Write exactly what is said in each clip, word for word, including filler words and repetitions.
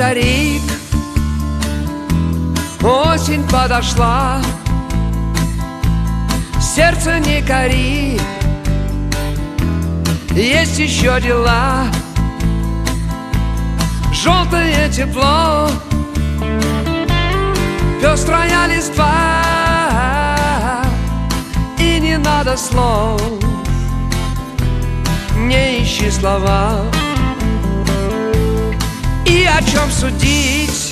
старик, осень подошла, сердце не кори, есть еще дела. Желтое тепло, пестрая листва, и не надо слов, не ищи слова. И о чем судить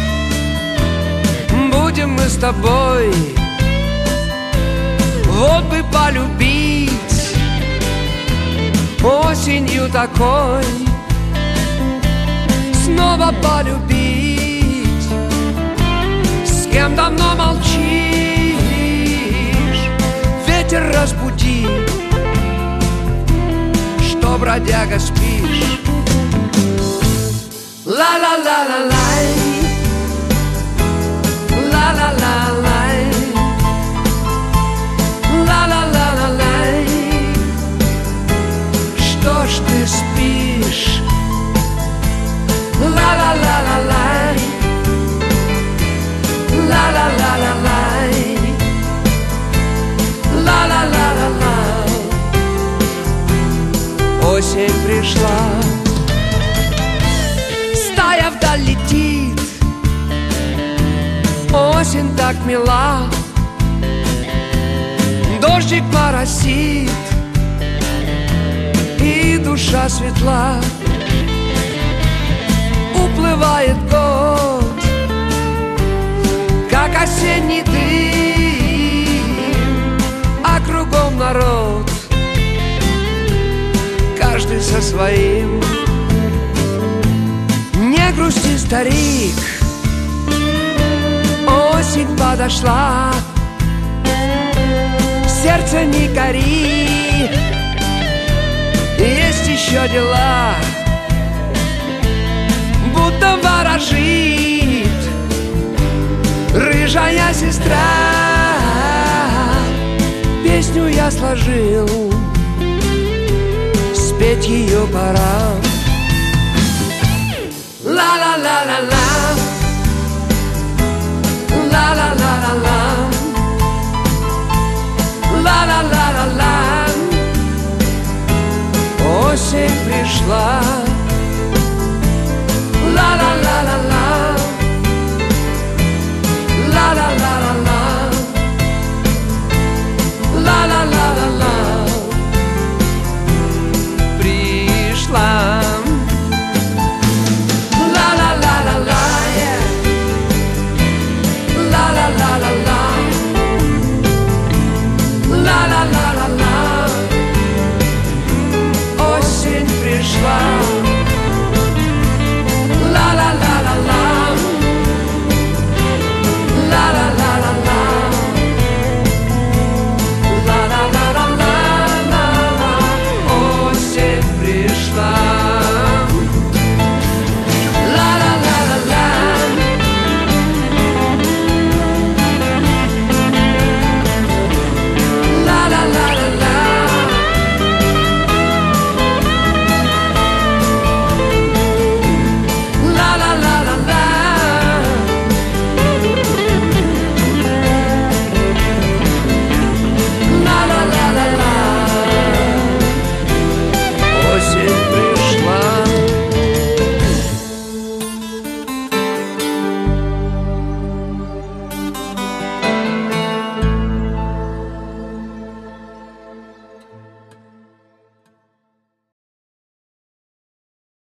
будем мы с тобой? Вот бы полюбить осенью такой, снова полюбить, с кем давно молчишь, ветер разбуди, что, бродяга, спишь. Ла-ла-ла-ла-лай, ла-ла-ла-лай, ла-ла-ла-ла-лай, что ж ты спишь? Ла-ла-ла-ла-лай, ла-ла-ла-ла-лай, ла-ла-ла-ла-лай. Осень пришла, стая вдаль летит, осень так мила, дождик моросит, и душа светла. Уплывает год, как осенний дым, а кругом народ, каждый со своим. Не грусти, старик, осень подошла, сердце не кори, есть еще дела. Будто ворожит рыжая сестра, песню я сложил, спеть ее пора. Ла-ла-ла-ла-ла.